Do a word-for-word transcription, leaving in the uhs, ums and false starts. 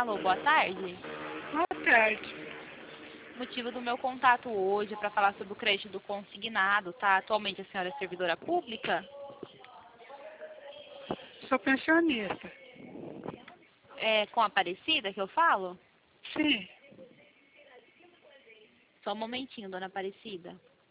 Alô, boa tarde. Boa tarde. O motivo do meu contato hoje é para falar sobre o crédito do consignado, tá? Atualmente a senhora é servidora pública? Sou pensionista. É com a Aparecida que eu falo? Sim. Só um momentinho, dona Aparecida.